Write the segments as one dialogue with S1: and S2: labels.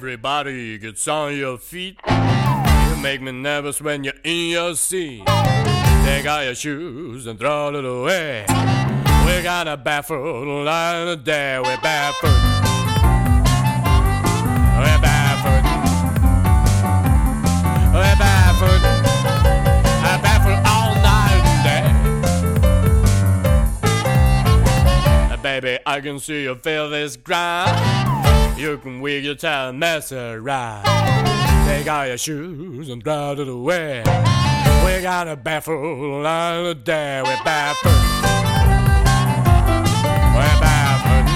S1: Everybody gets on your feet. You make me nervous when you're in your seat. Take out your shoes and throw it away. We got a barefoot line of day. We're barefoot. We're barefoot. We're barefoot. I'm barefoot all night and day. Baby, I can see you feel this ground. You can wiggle your tail and mess around. Take out your shoes and throw it away. We got a barefoot line of day. We're barefoot. We're barefoot.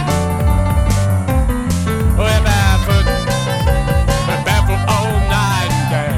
S1: We're barefoot. We're barefoot all night and day.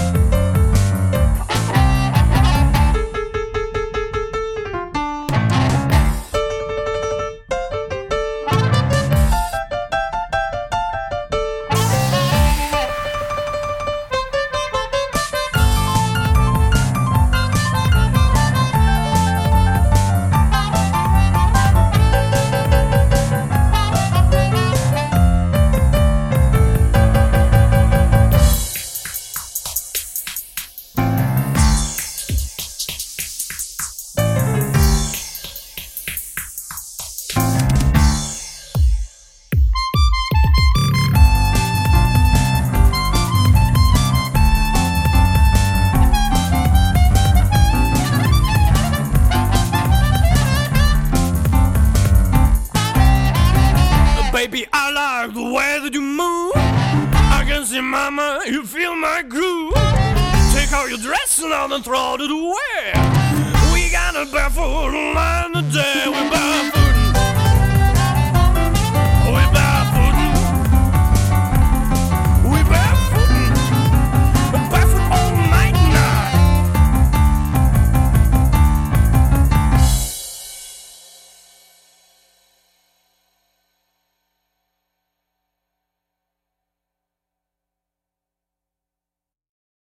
S1: Baby, I like the way that you move. I can see, mama, you feel my groove. Take out your dress and throw it away. We got a barefoot line today.